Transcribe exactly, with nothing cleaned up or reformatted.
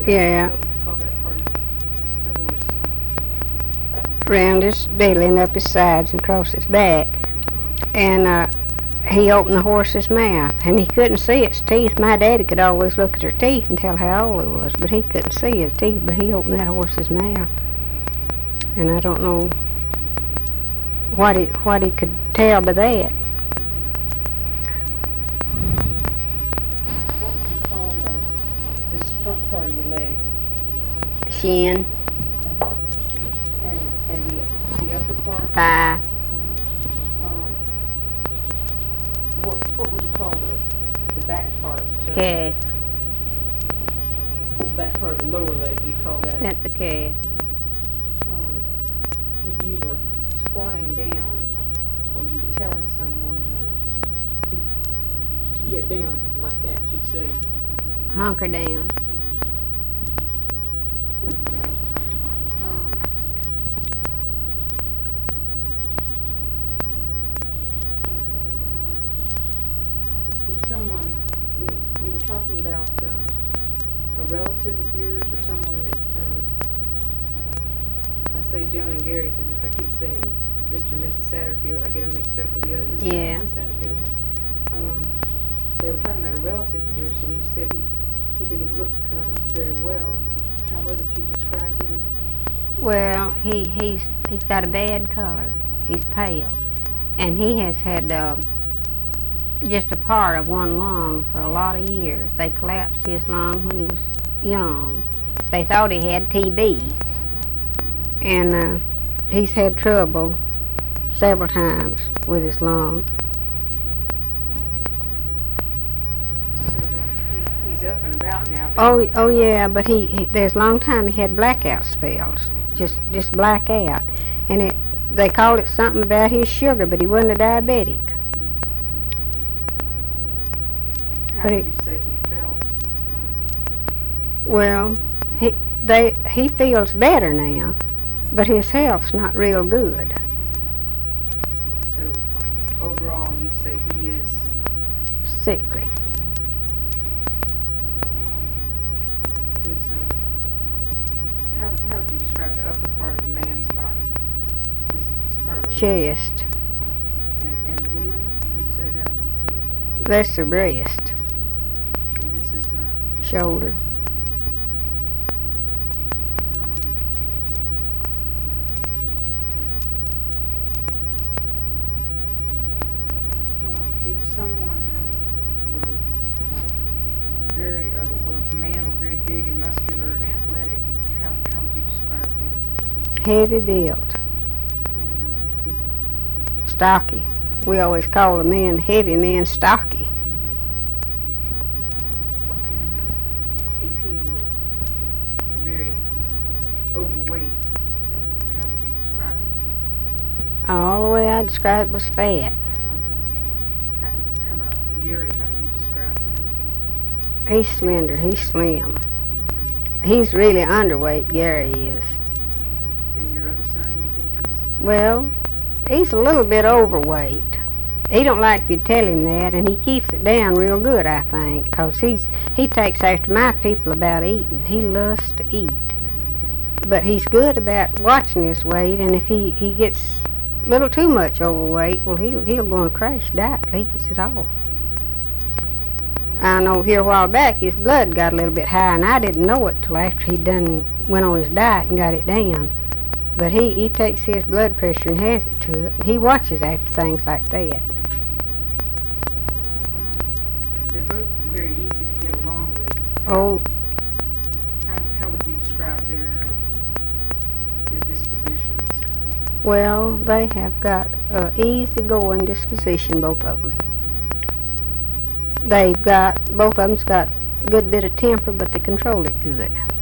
Yeah. What would you call that part of the horse? Around his belly and up his sides and across his back. And uh, he opened the horse's mouth, and he couldn't see its teeth. My daddy could always look at her teeth and tell how old it was, but he couldn't see his teeth. But he opened that horse's mouth, and I don't know what he what he could tell by that. What would you call uh, this front part of your leg? Shin, And, and the, the upper part? thigh, Um, what, what would you call the, the back part? Uh, calf, The back part of the lower leg, you call that? that's the calf. Um, if you were squatting down, or you were telling someone uh, to, to get down like that, you'd say, Hunker down. um, if someone, you, you were talking about uh, a relative of yours or someone that, um, I say Joan and Gary because if I keep saying Mister and Missus Satterfield, I get them mixed up with the other Mister Yeah. and Missus Satterfield. Um, they were talking about a relative of yours and you said he, he didn't look um, very well. How was it you described him? Well, he he's he's got a bad color. He's pale, and he has had uh, just a part of one lung for a lot of years. They collapsed his lung when he was young. They thought he had T B, and uh, he's had trouble several times with his lung. So uh, he, he's up and about now. But Oh, oh yeah, but he, he there's a long time he had blackout spells, just just black out, and it they called it something about his sugar, but he wasn't a diabetic. how but would it- you say he felt? Well, he they he feels better now, but his health's not real good. So overall, you'd say he is. Sickly. Does, um, how, how would you describe the upper part of a man's body? This, this part of a Chest, and, and a woman, you'd say that, that's the breast, and this is not. shoulder. Um, uh, if someone uh, were very, uh, well, if a man were very big and muscular and athletic, how, how would you describe him? Heavy built, And, uh, stocky. We always call a man heavy man stocky. if, if he were very overweight, how would you describe him? All the way I described was fat. How, how about Gary? How do you describe him? He's slender, he's slim. He's really underweight, Gary is. And your other son, you think he's Well, he's a little bit overweight. He don't like if you tell him that, and he keeps it down real good, I think, 'cause he's he takes after my people about eating. He loves to eat, but he's good about watching his weight. And if he he gets a little too much overweight, well, he'll he'll go on a crash diet till he gets it off. I know here a while back his blood got a little bit high, and I didn't know it till after he done went on his diet and got it down. But he, he takes his blood pressure and has it to it. He watches after things like that. Um, they're both very easy to get along with. Oh, How, how would you describe their uh, their dispositions? well, they have got a easygoing disposition, both of them. They've got, both of them's got a good bit of temper, but they control it good.